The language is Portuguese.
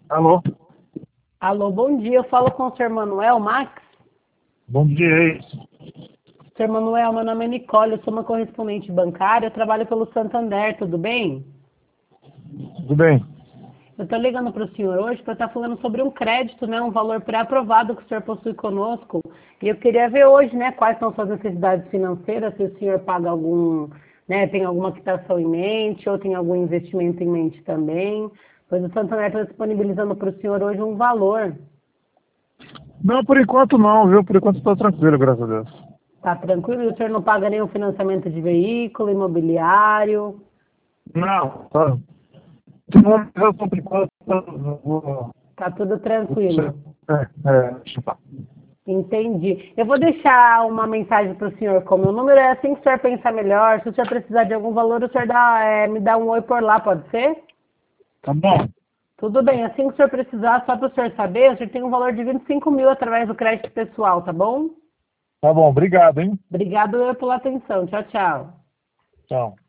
Alô? Alô, bom dia. Eu falo com o Sr. Manuel Max. Bom dia aí. Sr. Manuel, meu nome é Nicole, eu sou uma correspondente bancária, eu trabalho pelo Santander, tudo bem? Tudo bem? Eu estou ligando para o senhor hoje para estar falando sobre um crédito, né, um valor pré-aprovado que o senhor possui conosco. E eu queria ver hoje, né, quais são suas necessidades financeiras, se o senhor paga algum, né, tem alguma quitação em mente ou tem algum investimento em mente também. Pois o Santander está disponibilizando para o senhor hoje um valor. Não, por enquanto não, viu? Por enquanto estou tranquilo, graças a Deus. Tá tranquilo? E o senhor não paga nenhum financiamento de veículo, imobiliário? Não, tá. Tem uma ligação por enquanto. Tá tudo tranquilo. Deixa eu falar. Entendi. Eu vou deixar uma mensagem para o senhor com o meu número. É assim que o senhor pensar melhor. Se o senhor precisar de algum valor, o senhor me dá um oi por lá, pode ser? Tá bom, Tudo bem. Assim que o senhor precisar, só para o senhor saber, o senhor tem um valor de 25 mil através do crédito pessoal, tá bom? tá bom, obrigado, hein? Obrigado eu pela atenção. Tchau, tchau. Tchau.